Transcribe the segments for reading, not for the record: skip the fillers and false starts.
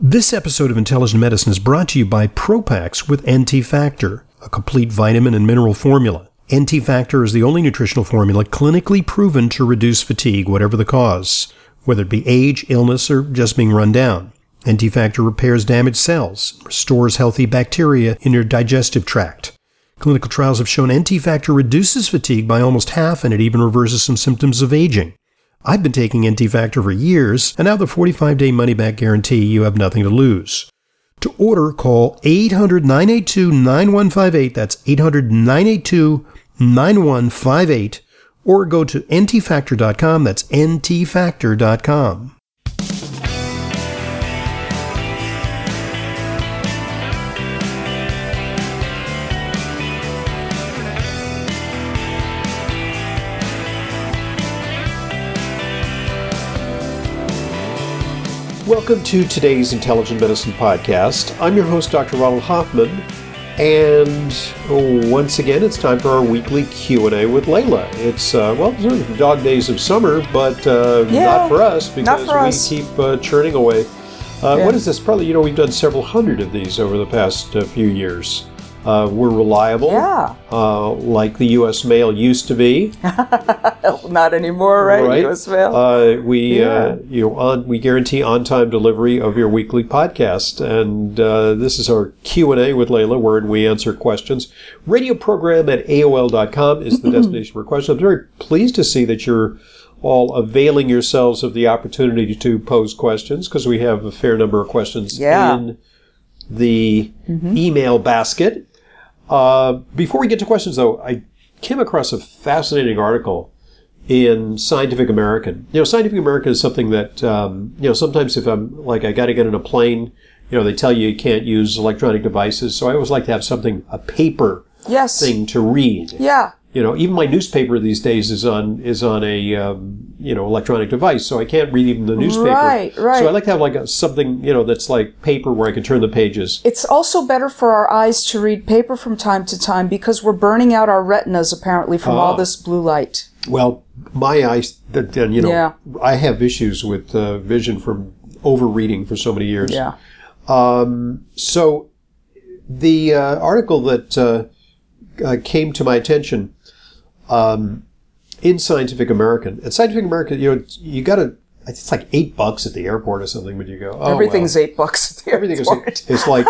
This episode of Intelligent Medicine is brought to you by Propax with NT-Factor, a complete vitamin and mineral formula. NT-Factor is the only nutritional formula clinically proven to reduce fatigue, whatever the cause, whether it be age, illness, or just being run down. NT-Factor repairs damaged cells, restores healthy bacteria in your digestive tract. Clinical trials have shown NT-Factor reduces fatigue by almost half, and it even reverses some symptoms of aging. I've been taking NT-Factor for years, and now the 45-day money-back guarantee, you have nothing to lose. To order, call 800-982-9158, that's 800-982-9158, or go to ntfactor.com, that's ntfactor.com. Welcome to today's Intelligent Medicine Podcast. I'm your host, Dr. Ronald Hoffman, and once again, it's time for our weekly Q&A with Layla. It's, sort of the dog days of summer, but not for us, because we keep churning away. What is this? Probably, we've done several hundred of these over the past few years. We're reliable, like the U.S. mail used to be. Not anymore, right? U.S. mail. We guarantee on-time delivery of your weekly podcast, and this is our Q&A with Layla, wherein we answer questions. Radio program at AOL.com is the destination for questions. I'm very pleased to see that you're all availing yourselves of the opportunity to pose questions, because we have a fair number of questions in the email basket. Before we get to questions, though, I came across a fascinating article in Scientific American. Scientific American is something that, sometimes if I'm like, I got to get on a plane, they tell you can't use electronic devices. So I always like to have a paper thing to read. Yeah. Even my newspaper these days is on a, electronic device, so I can't read even the newspaper. Right. So I like to have something, that's like paper where I can turn the pages. It's also better for our eyes to read paper from time to time because we're burning out our retinas apparently from all this blue light. Well, my eyes, I have issues with vision from overreading for so many years. Yeah. So the article that came to my attention in Scientific American. At Scientific American, you got to, it's like $8 at the airport or something when you go, everything's $8 at the airport. It's like,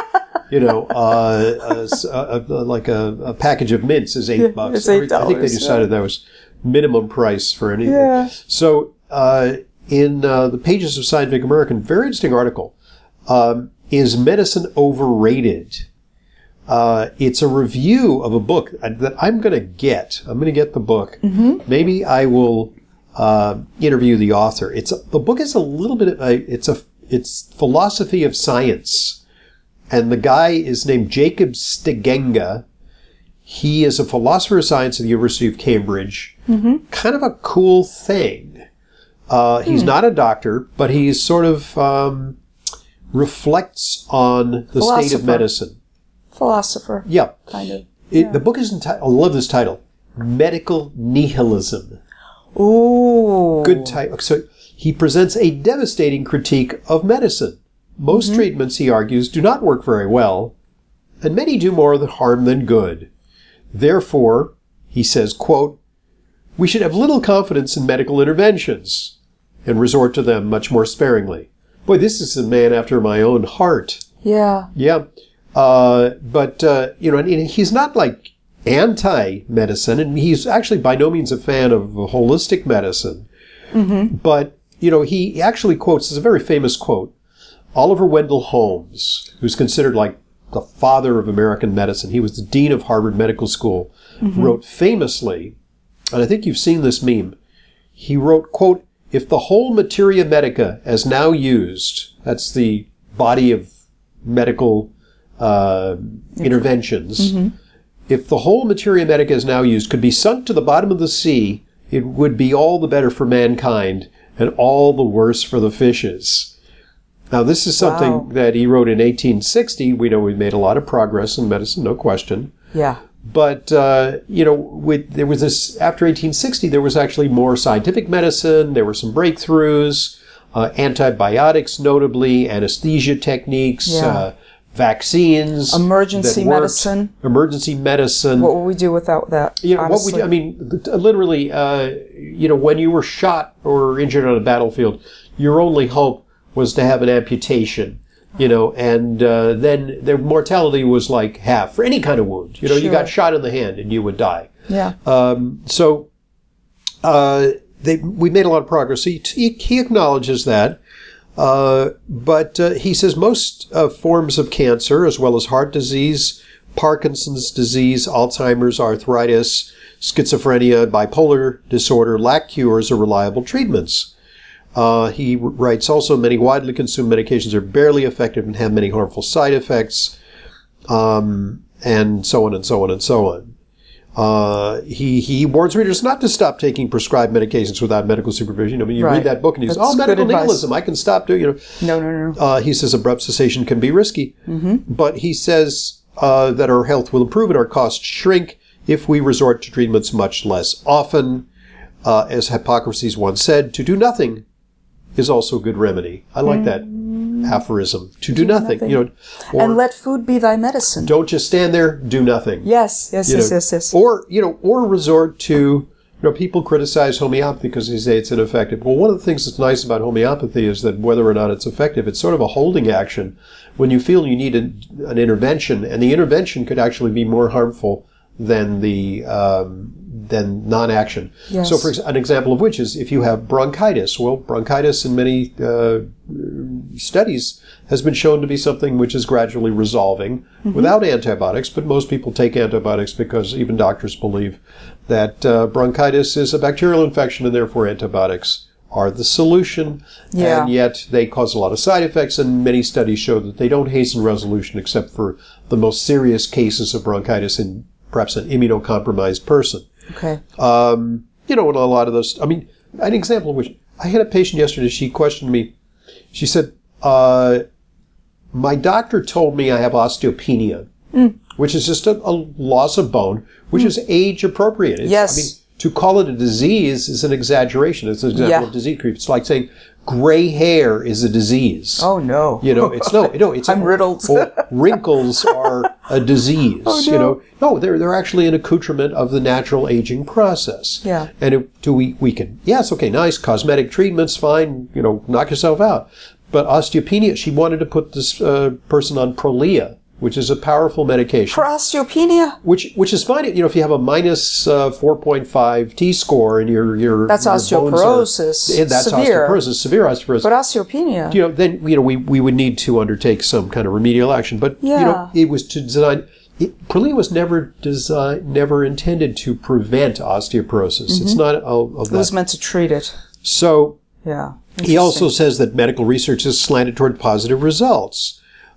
like a package of mints is $8. It's $8. I think they decided that was minimum price for anything. Yeah. So in the pages of Scientific American, very interesting article, is medicine overrated? It's a review of a book that I'm going to get. I'm going to get the book. Maybe I will interview the author. The book is a little bit. It's philosophy of science, and the guy is named Jacob Stegenga. He is a philosopher of science at the University of Cambridge. Kind of a cool thing. He's not a doctor, but he sort of reflects on the state of medicine. Philosopher. Yeah. Kind of. The book is entitled, I love this title, Medical Nihilism. Ooh. Good title. So he presents a devastating critique of medicine. Most treatments, he argues, do not work very well, and many do more harm than good. Therefore, he says, quote, we should have little confidence in medical interventions and resort to them much more sparingly. Boy, this is a man after my own heart. Yeah. Yeah. But he's not like anti-medicine, and he's actually by no means a fan of holistic medicine. But, he actually quotes, it's a very famous quote, Oliver Wendell Holmes, who's considered like the father of American medicine. He was the dean of Harvard Medical School, wrote famously, and I think you've seen this meme, he wrote, quote, if the whole materia medica as now used, that's the body of medical interventions, if the whole materia medica is now used could be sunk to the bottom of the sea, it would be all the better for mankind and all the worse for the fishes. Now, this is something that he wrote in 1860. We know we've made a lot of progress in medicine, no question. Yeah. But, there was this, after 1860, there was actually more scientific medicine. There were some breakthroughs. antibiotics, notably, anesthesia techniques, vaccines, emergency medicine. Emergency medicine. What would we do without that? You know, what would you, I mean, literally, you know, when you were shot or injured on a battlefield, your only hope was to have an amputation. You know, and then their mortality was like half for any kind of wound. You know, you got shot in the hand and you would die. Yeah. We made a lot of progress. He acknowledges that. But he says most forms of cancer, as well as heart disease, Parkinson's disease, Alzheimer's, arthritis, schizophrenia, bipolar disorder, lack cures or reliable treatments. He writes also, many widely consumed medications are barely effective and have many harmful side effects, and so on and so on and so on. He warns readers not to stop taking prescribed medications without medical supervision. I mean, you read that book and you say, medical nihilism, I can stop doing, you know. No. He says abrupt cessation can be risky. But he says that our health will improve and our costs shrink if we resort to treatments much less often. As Hippocrates once said, to do nothing is also a good remedy. I like that aphorism. To do nothing. You know, and let food be thy medicine. Don't just stand there, do nothing. Yes. Or, you know, or resort to, you know, people criticize homeopathy because they say it's ineffective. Well, one of the things that's nice about homeopathy is that whether or not it's effective, it's sort of a holding action when you feel you need an intervention, and the intervention could actually be more harmful than the than non-action. Yes. So, for an example of which is if you have bronchitis. Well, bronchitis in many studies has been shown to be something which is gradually resolving without antibiotics, but most people take antibiotics because even doctors believe that bronchitis is a bacterial infection and therefore antibiotics are the solution. And yet they cause a lot of side effects, and many studies show that they don't hasten resolution except for the most serious cases of bronchitis in perhaps an immunocompromised person. Okay. You know, and a lot of those, I mean, an example of which, I had a patient yesterday, she questioned me. She said, my doctor told me I have osteopenia, which is just a loss of bone, which is age appropriate. I mean, to call it a disease is an exaggeration. It's an example of disease creep. It's like saying gray hair is a disease. Oh, no. You know, it's I'm riddled. Wrinkles are a disease. Oh, no. You know, no, they're actually an accoutrement of the natural aging process. Yeah. And we can, yes, okay, nice, cosmetic treatments, fine, you know, knock yourself out. But osteopenia, she wanted to put this person on Prolia, which is a powerful medication. For osteopenia? Which is fine. You know, if you have a minus 4.5 T-score and your that's your osteoporosis. That's severe. Osteoporosis, severe osteoporosis. But osteopenia. You know, then, you know, we would need to undertake some kind of remedial action. But, you know, it was to design... Prolia was never intended to prevent osteoporosis. It's not of that. It was meant to treat it. So, yeah. He also says that medical research is slanted toward positive results.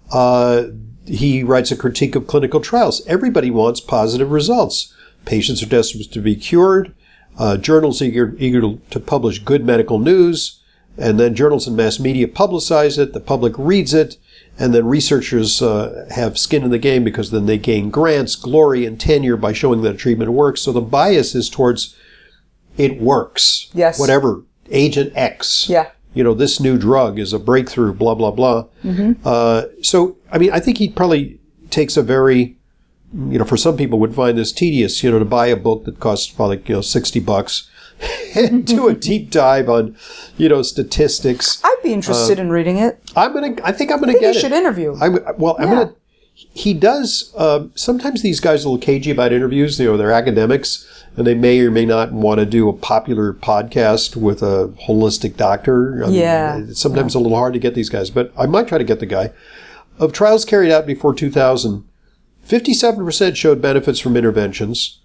He writes a critique of clinical trials. Everybody wants positive results. Patients are desperate to be cured. Journals eager to publish good medical news. And then journals and mass media publicize it. The public reads it. And then researchers have skin in the game because then they gain grants, glory, and tenure by showing that a treatment works. So the bias is towards it works. Yes. Whatever. Agent X. Yeah. You know, this new drug is a breakthrough, blah, blah, blah. So, I mean, I think he probably takes a very, you know, for some people would find this tedious, you know, to buy a book that costs probably, you know, $60 and do a deep dive on, you know, statistics. I'd be interested in reading it. I think I'm going to get it. You should interview. I'm going to. He does. Sometimes these guys are a little cagey about interviews. You know, they're academics, and they may or may not want to do a popular podcast with a holistic doctor. I mean, it's sometimes a little hard to get these guys, but I might try to get the guy. Of trials carried out before 2000, 57% showed benefits from interventions.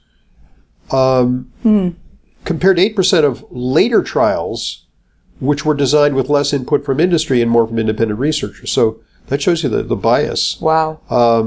Compared to 8% of later trials, which were designed with less input from industry and more from independent researchers. So that shows you the bias. Wow.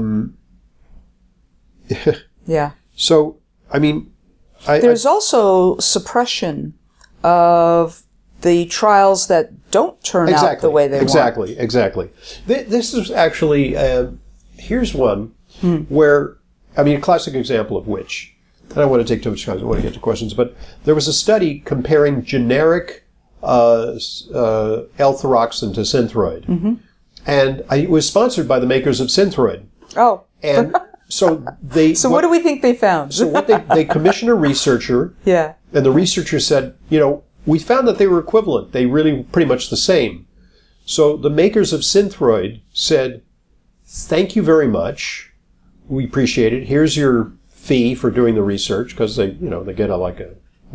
Yeah. So, I mean... There's also suppression of the trials that don't turn out the way they want. Exactly. This is actually... here's one where... I mean, a classic example of which... I don't want to take too much time. I want to get to questions. But there was a study comparing generic L-thyroxine to Synthroid. Mm-hmm. And it was sponsored by the makers of Synthroid. Oh. And so they... So what do we think they found? So what they commissioned a researcher. Yeah. And the researcher said, we found that they were equivalent. They really pretty much the same. So the makers of Synthroid said, thank you very much. We appreciate it. Here's your fee for doing the research, because they get a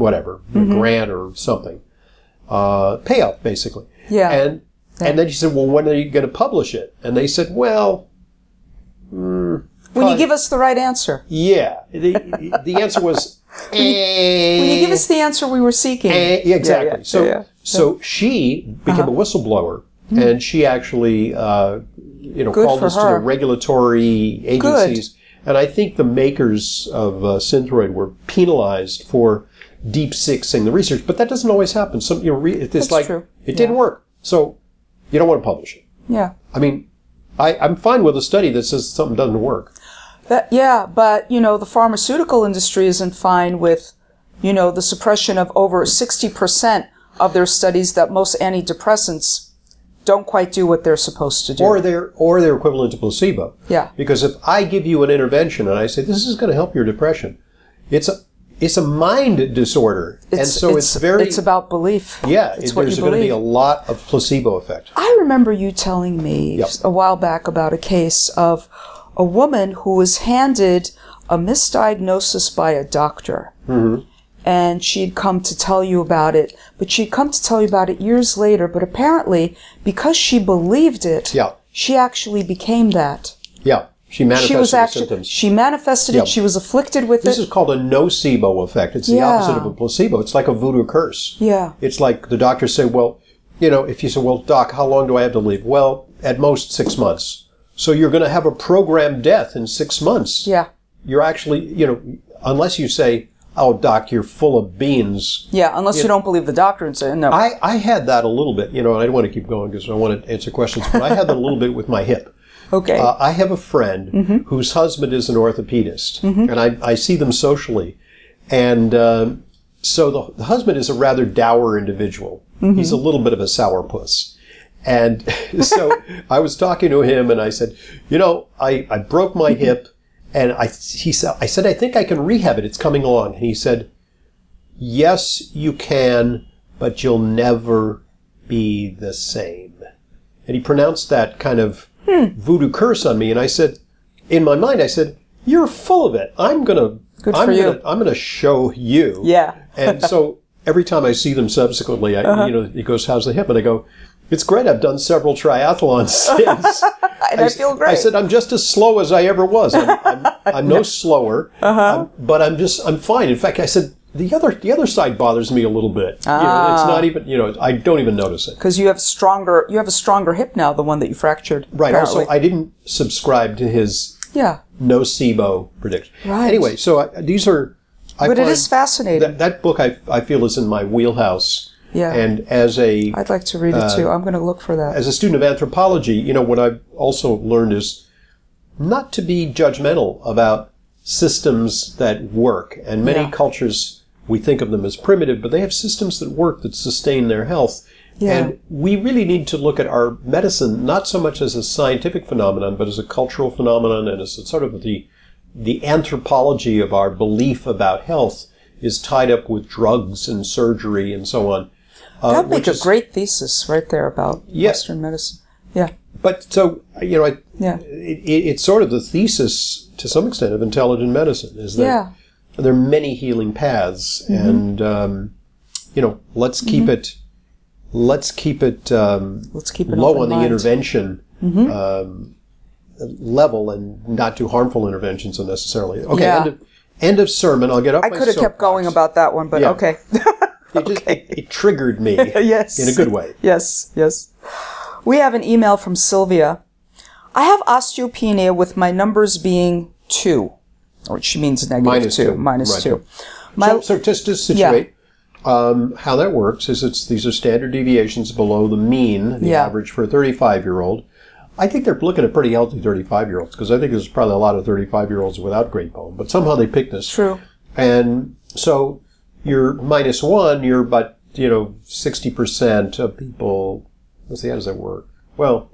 grant or something. Payout, basically. Yeah. And then she said, well, when are you going to publish it? And they said, well... when you give us the right answer. Yeah. The answer was... when you give us the answer we were seeking. Exactly. So she became a whistleblower, and she actually, called us to the regulatory agencies. Good. And I think the makers of Synthroid were penalized for deep sixing the research, but that doesn't always happen. Some, it's like true. It didn't work, so you don't want to publish it. Yeah. I mean, I'm fine with a study that says something doesn't work. But the pharmaceutical industry isn't fine with, the suppression of over 60% of their studies that most antidepressants don't quite do what they're supposed to do. Or they're equivalent to placebo. Yeah. Because if I give you an intervention and I say, this is going to help your depression, it's a mind disorder. It's about belief. Yeah. There's going to be a lot of placebo effect. I remember you telling me a while back about a case of a woman who was handed a misdiagnosis by a doctor. Mm-hmm. And she'd come to tell you about it. But she'd come to tell you about it years later. But apparently, because she believed it, she actually became that. Yeah. She manifested the symptoms. She manifested it. She was afflicted with it. This is called a nocebo effect. It's the opposite of a placebo. It's like a voodoo curse. Yeah. It's like the doctors say, well, if you say, well, doc, how long do I have to live? Well, at most 6 months. So you're going to have a programmed death in 6 months. Yeah. You're actually, unless you say, oh, doc, you're full of beans. Yeah, unless you don't believe the doctor and say, no. I had that a little bit, and I don't want to keep going because I want to answer questions, but I had that a little bit with my hip. Okay. I have a friend whose husband is an orthopedist, and I see them socially. And so the husband is a rather dour individual. He's a little bit of a sourpuss. And so I was talking to him, and I said, I broke my hip. And I said, I think I can rehab it. It's coming along. And he said, yes, you can, but you'll never be the same. And he pronounced that kind of voodoo curse on me. And I said, in my mind, I said, you're full of it. I'm going to show you. Yeah. And so every time I see them subsequently, he goes, how's the hip? And I go, it's great. I've done several triathlons since. And I feel great. I said, I'm just as slow as I ever was. I'm no slower, but I'm fine. In fact, I said, the other side bothers me a little bit. It's not even, I don't even notice it. Because you have a stronger hip now, the one that you fractured. Right. Apparently. Also, I didn't subscribe to his nocebo prediction. Right. Anyway, so these are... But it is fascinating. That book, I feel, is in my wheelhouse. Yeah. And I'd like to read it too. I'm going to look for that. As a student of anthropology, what I've also learned is not to be judgmental about systems that work. And many cultures, we think of them as primitive, but they have systems that work, that sustain their health. Yeah. And we really need to look at our medicine not so much as a scientific phenomenon, but as a cultural phenomenon, and as a sort of the anthropology of our belief about health is tied up with drugs and surgery and so on. That'd make a great thesis right there about Western medicine. Yeah. But so, it's sort of the thesis, to some extent, of intelligent medicine, is that there are many healing paths, and, let's keep it low on the intervention level and not do harmful interventions unnecessarily. Okay, yeah. End of sermon. I'll get off my soapbox. I could have kept going about that one, but okay. It triggered me yes. in a good way. Yes. We have an email from Sylvia. I have osteopenia with my numbers being 2. Or she means negative -2. Minus 2. So just to situate, how that works is these are standard deviations below the mean, the average for a 35-year-old. I think they're looking at pretty healthy 35-year-olds, because I think there's probably a lot of 35-year-olds without great bone. But somehow they picked this. True. And so you're -1, you're about 60% of people, let's see, how does that work? Well,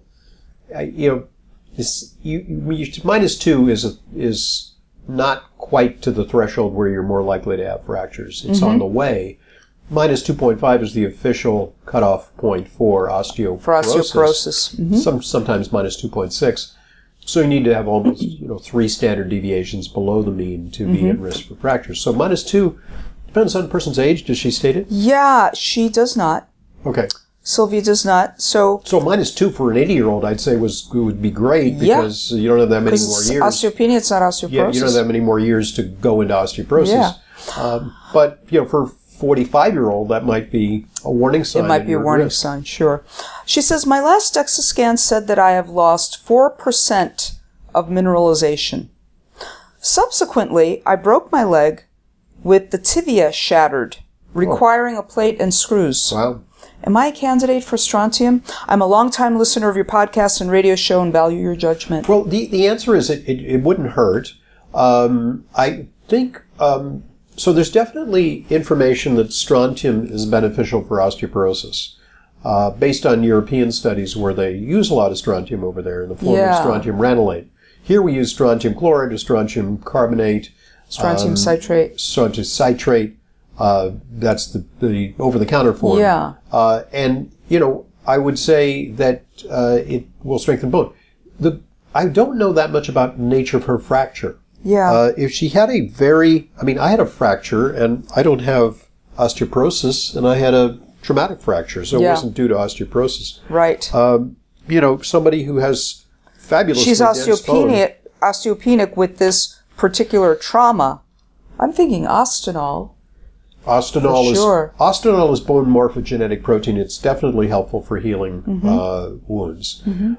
-2 is not quite to the threshold where you're more likely to have fractures. It's on the way. -2.5 is the official cutoff point for osteoporosis. For osteoporosis. Sometimes -2.6. So you need to have almost 3 standard deviations below the mean to be at risk for fractures. So -2 depends on the person's age. Does she state it? Yeah, she does not. Okay. Sylvia does not. So -2 for an 80-year-old, I'd say would be great because you don't have that many more years. Osteopenia, it's not osteoporosis. Yeah, you don't have that many more years to go into osteoporosis. Yeah. But for 45-year-old, that might be a warning sign. It might be a warning sign, sure. She says, my last DEXA scan said that I have lost 4% of mineralization. Subsequently, I broke my leg with the tibia shattered, requiring a plate and screws. Wow. Am I a candidate for strontium? I'm a longtime listener of your podcast and radio show and value your judgment. Well, the answer is it wouldn't hurt. I think... So there's definitely information that strontium is beneficial for osteoporosis, based on European studies where they use a lot of strontium over there in the form of strontium ranelate. Here we use strontium chloride or strontium carbonate. Strontium citrate. Strontium citrate. That's the over-the-counter form. Yeah. And, I would say that it will strengthen bone. I don't know that much about the nature of her fracture. Yeah. If she had I had a fracture, and I don't have osteoporosis, and I had a traumatic fracture, so it wasn't due to osteoporosis. Right. Somebody who has fabulously She's dense bone. osteopenic with this particular trauma. I'm thinking Ostenol. Ostenol is bone morphogenetic protein. It's definitely helpful for healing wounds.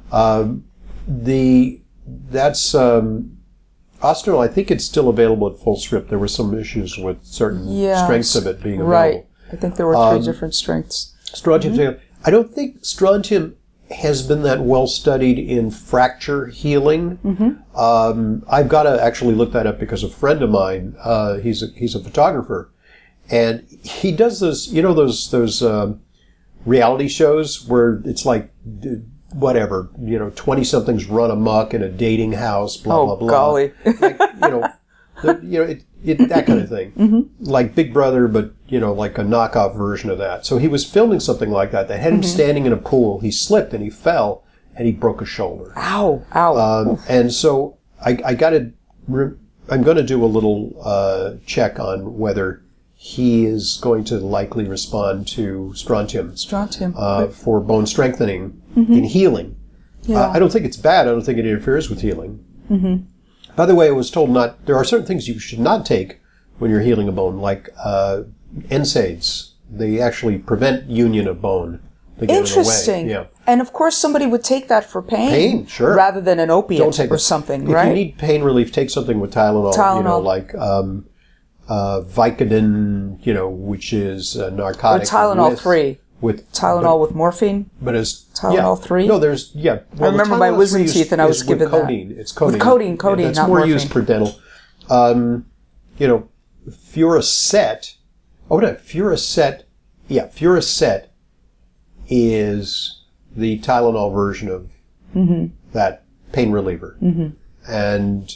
Ostenol, I think it's still available at full strip. There were some issues with certain strengths of it being available. Right. I think there were 3 different strengths. Strontium. I don't think strontium has been that well studied in fracture healing. I've got to actually look that up because a friend of mine, he's a photographer, and he does those, those reality shows where it's like, whatever, 20-somethings run amok in a dating house, blah, blah, blah. Oh, golly. Like, that kind of thing. Like Big Brother, but, like a knockoff version of that. So he was filming something like that. They had him standing in a pool. He slipped and he fell and he broke a shoulder. Ow, ow. And so I'm going to do a little check on whether he is going to likely respond to strontium. For bone strengthening in healing. Yeah. I don't think it's bad. I don't think it interferes with healing. By the way, I was told there are certain things you should not take when you're healing a bone, like NSAIDs. They actually prevent union of bone. Interesting. Yeah. And of course somebody would take that for pain. Sure. Rather than an opiate or something, right? If you need pain relief, take something with Tylenol. Like Vicodin, which is a narcotic. Or Tylenol 3. With morphine? But as Tylenol 3? No, there's, well, I remember my wisdom teeth and I was given codeine. that. It's codeine. With codeine, that's not more morphine. used for dental. Furacet. Oh, no, Furacet. Yeah, Furacet is the Tylenol version of that pain reliever. And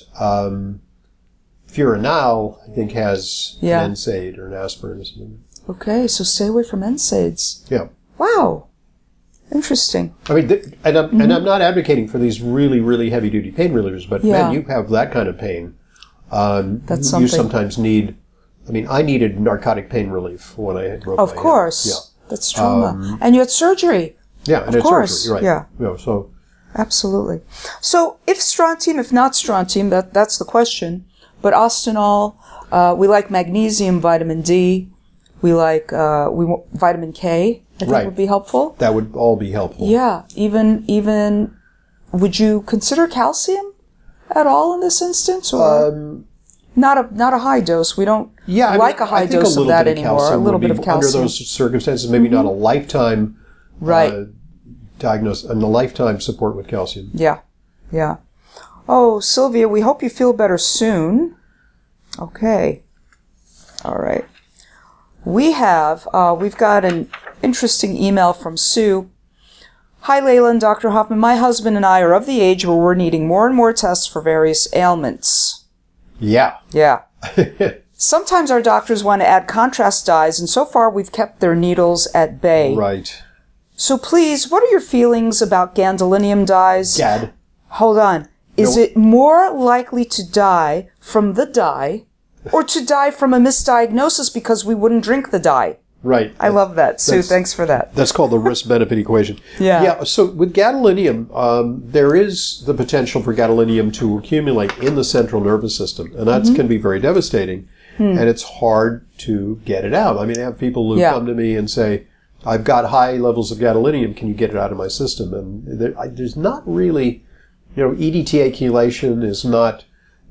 Furanal, I think, has an NSAID or an aspirin or something. Okay, so stay away from NSAIDs. Yeah. Wow. Interesting. I mean, and I'm not advocating for these really, really heavy-duty pain relievers, but man, you have that kind of pain. That's something. You sometimes need. I mean, I needed narcotic pain relief when I broke my hip. Of course. Yeah. That's trauma. And you had surgery. Yeah, and of course. Surgery, right. Yeah. So. Absolutely. So, if strontium, if not strontium, that's the question. But Ostenol, we like magnesium, vitamin D. We like vitamin K. I think would be helpful. That would all be helpful. Yeah. Even would you consider calcium at all in this instance, or not a high dose? We don't like a high dose of that anymore. A little bit of calcium under those circumstances, maybe not a lifetime diagnosis and a lifetime support with calcium. Yeah. Yeah. Oh, Sylvia, we hope you feel better soon. Okay. All right. We've got an interesting email from Sue. Hi, Layla and Dr. Hoffman. My husband and I are of the age where we're needing more and more tests for various ailments. Yeah. Yeah. Sometimes our doctors want to add contrast dyes, and so far we've kept their needles at bay. Right. So please, what are your feelings about gadolinium dyes? Gad. Hold on. Is it more likely to die from the dye or to die from a misdiagnosis because we wouldn't drink the dye? Right. I love that. Sue, thanks for that. That's called the risk-benefit equation. Yeah. Yeah, so with gadolinium, there is the potential for gadolinium to accumulate in the central nervous system, and that can be very devastating, and it's hard to get it out. I mean, I have people who come to me and say, I've got high levels of gadolinium, can you get it out of my system? And there's not really, EDTA chelation is not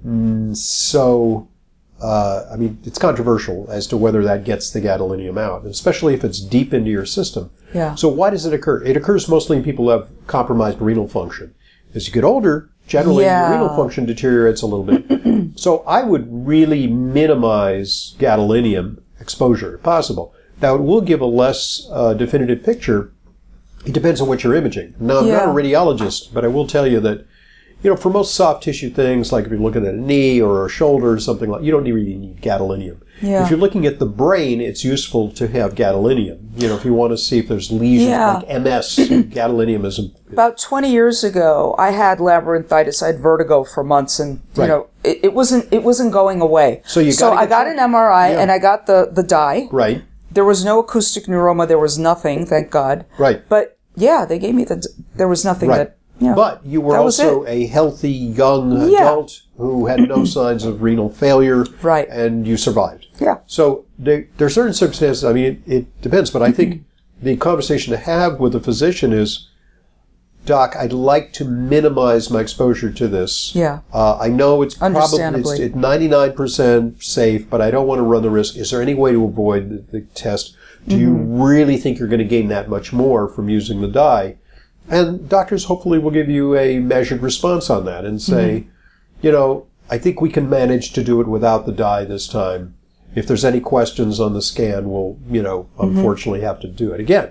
so... I mean, it's controversial as to whether that gets the gadolinium out, especially if it's deep into your system. Yeah. So why does it occur? It occurs mostly in people who have compromised renal function. As you get older, generally your renal function deteriorates a little bit. So I would really minimize gadolinium exposure if possible. Now, it will give a less definitive picture. It depends on what you're imaging. Now, I'm not a radiologist, but I will tell you that for most soft tissue things, like if you're looking at a knee or a shoulder or something like, you don't really need gadolinium. Yeah. If you're looking at the brain, it's useful to have gadolinium. If you want to see if there's lesions like MS, gadolinium is about 20 years ago, I had labyrinthitis. I had vertigo for months, and it wasn't going away. So I got an MRI and I got the dye. Right. There was no acoustic neuroma. There was nothing, thank God. Right. But they gave me there was nothing that. Yeah, but you were also a healthy young adult who had no signs of renal failure, and you survived. Yeah. So there are certain circumstances, I mean, it depends, but I think the conversation to have with a physician is, Doc, I'd like to minimize my exposure to this. Yeah. I know it's probably it's 99% safe, but I don't want to run the risk. Is there any way to avoid the test? Do you really think you're going to gain that much more from using the dye? And doctors hopefully will give you a measured response on that and say, I think we can manage to do it without the dye this time. If there's any questions on the scan, we'll, unfortunately have to do it again.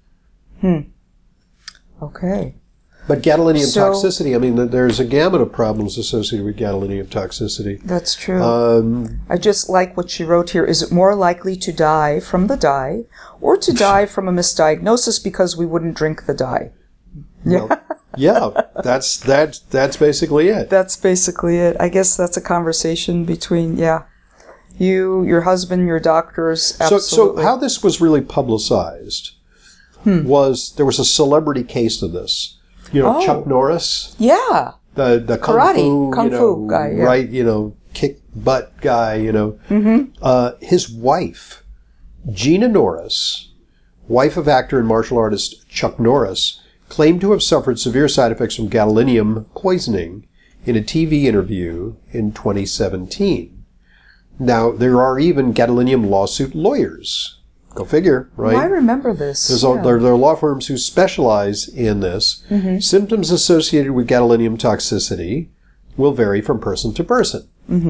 Okay. But gadolinium toxicity, I mean, there's a gamut of problems associated with gadolinium toxicity. That's true. I just like what she wrote here. Is it more likely to die from the dye or to die from a misdiagnosis because we wouldn't drink the dye? That's basically it. That's basically it. I guess that's a conversation between, you, your husband, your doctors, absolutely. So how this was really publicized was there was a celebrity case of this. Chuck Norris? Yeah. The kung fu guy, right, kick butt guy, his wife, Gina Norris, wife of actor and martial artist Chuck Norris, claimed to have suffered severe side effects from gadolinium poisoning in a TV interview in 2017. Now, there are even gadolinium lawsuit lawyers. Go figure, right? I remember this. There are law firms who specialize in this. Symptoms associated with gadolinium toxicity will vary from person to person.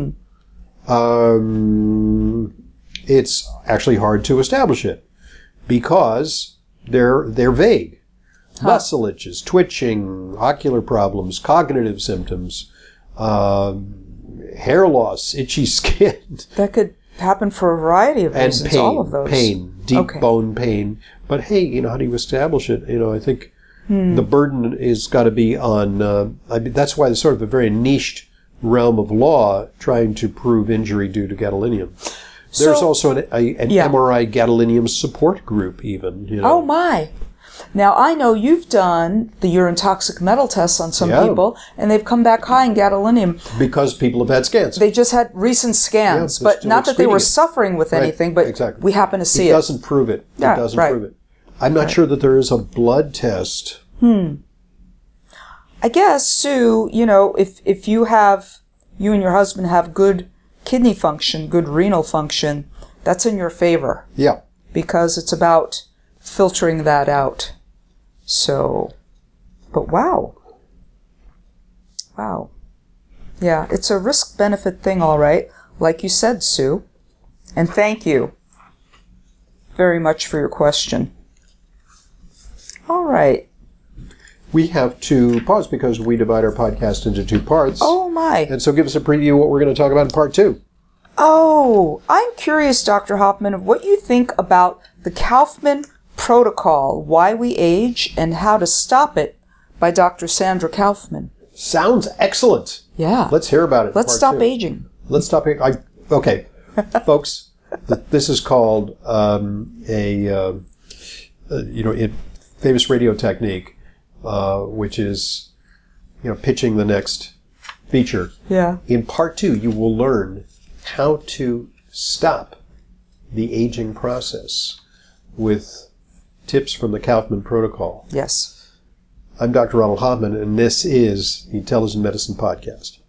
It's actually hard to establish it because they're vague. Muscle itches, twitching, ocular problems, cognitive symptoms, hair loss, itchy skin. That could happen for a variety of reasons, and pain, all of those. Deep bone pain. But hey, how do you establish it? I think the burden is got to be on, that's why it's sort of a very niched realm of law trying to prove injury due to gadolinium. There's also an MRI gadolinium support group even. Oh my! Now, I know you've done the urine toxic metal tests on some people, and they've come back high in gadolinium. Because people have had scans. They just had recent scans, but not that they were suffering with anything, but we happen to see it. It doesn't prove it. It doesn't prove it. I'm not sure that there is a blood test. I guess, Sue, if you and your husband have good kidney function, good renal function, that's in your favor. Yeah. Because it's about filtering that out. So, but wow. Yeah, it's a risk-benefit thing, all right. Like you said, Sue. And thank you. very much for your question. All right. We have to pause because we divide our podcast into 2 parts. Oh, my. And so give us a preview of what we're going to talk about in part 2. Oh, I'm curious, Dr. Hoffman, of what you think about the Kaufman Protocol, Why We Age and How to Stop It by Dr. Sandra Kaufman. Sounds excellent. Yeah. Let's hear about it. Let's stop aging. Let's stop aging. Okay. Folks, this is called famous radio technique, which is, pitching the next feature. Yeah. In part 2, you will learn how to stop the aging process with tips from the Kaufman Protocol. Yes. I'm Dr. Ronald Hoffman, and this is the Intelligent Medicine Podcast.